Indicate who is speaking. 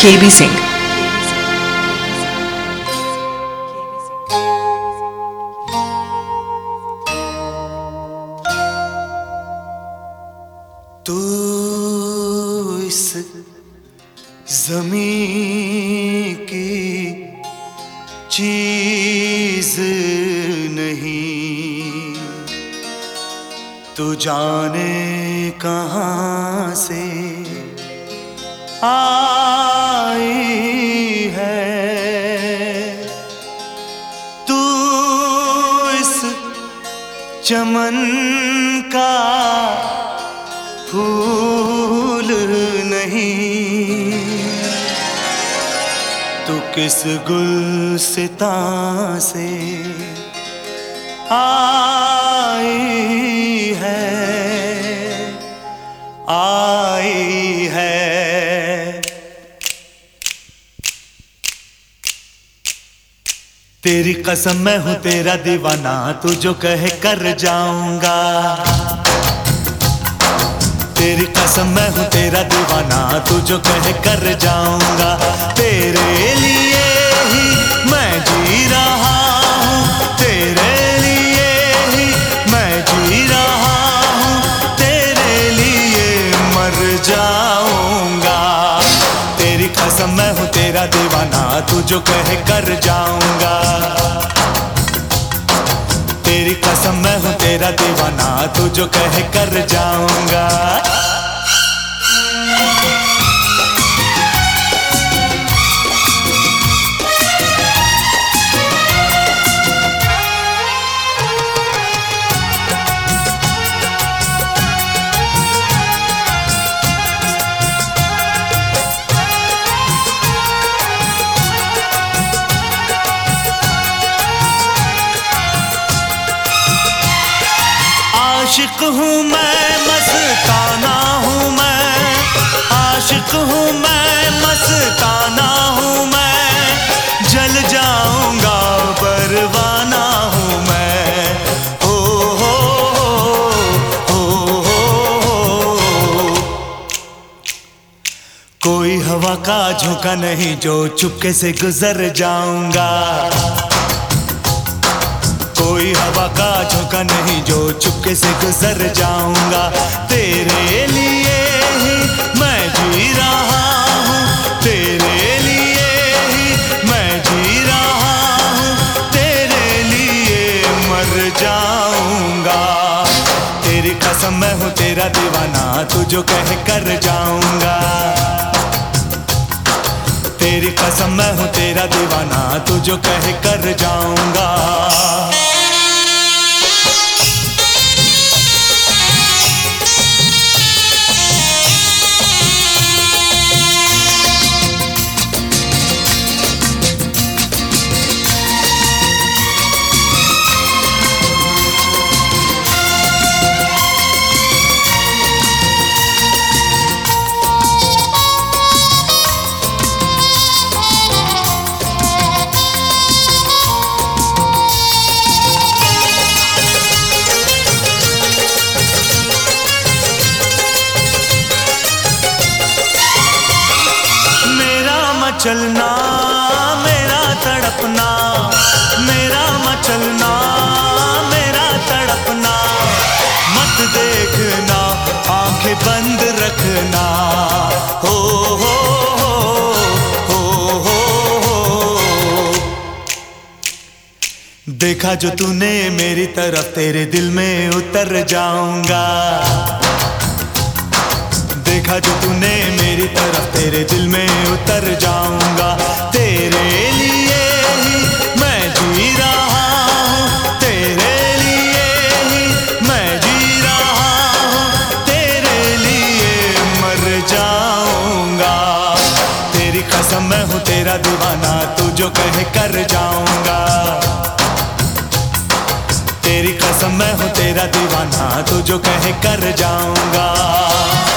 Speaker 1: KB Singh।
Speaker 2: तू इस ज़मीं की चीज़ नहीं, तू जाने कहाँ से आई है। तू इस चमन का फूल नहीं, तू किस गुलसितां से आई है। तेरी कसम मैं हूँ तेरा दीवाना, तू जो कहे कर जाऊंगा। तेरी कसम मैं हूँ तेरा दीवाना, तू जो कहे कर जाऊंगा। तेरे लिए ही मैं जी रहा हूँ, तेरे लिए ही मैं जी रहा हूँ, तेरे लिए मर जाऊंगा। तेरी कसम मैं हूँ तेरा दीवाना, तू जो कहे कर जाऊंगा। तेरी कसम मैं हूँ तेरा दीवाना, तू जो कहे कर जाऊंगा। आशिक हूँ मैं, मस्ताना हूँ मैं, आशिक हूँ मैं, मस्ताना हूँ मैं, जल जाऊंगा परवाना हूँ मैं। हो कोई हवा का झोंका नहीं जो चुपके से गुजर जाऊंगा। कोई हवा का झोंका नहीं जो चुपके से गुजर जाऊंगा। तेरे लिए ही मैं जी रहा हूँ, तेरे लिए ही मैं जी रहा हूँ, तेरे लिए मर जाऊंगा। तेरी कसम मैं हूँ तेरा दीवाना, तू जो कहे कर जाऊंगा। तेरी कसम मैं हूँ तेरा दीवाना, तू जो कहे कर जाऊंगा। चलना मेरा तड़पना, मेरा मचलना मेरा तड़पना, मत देखना आंखें बंद रखना। हो हो हो हो हो। देखा जो तूने मेरी तरफ, तेरे दिल में उतर जाऊंगा। देखा जो तूने मेरी तरफ, तेरे दिल में उतर जाऊंगा। तेरे लिए ही मैं जी रहा हूँ, तेरे लिए ही मैं जी रहा हूँ, तेरे लिए मर जाऊंगा। तेरी कसम मैं हूँ तेरा दीवाना, तू जो कहे कर जाऊंगा। तेरी कसम मैं हूँ तेरा दीवाना, तू जो कहे कर जाऊंगा।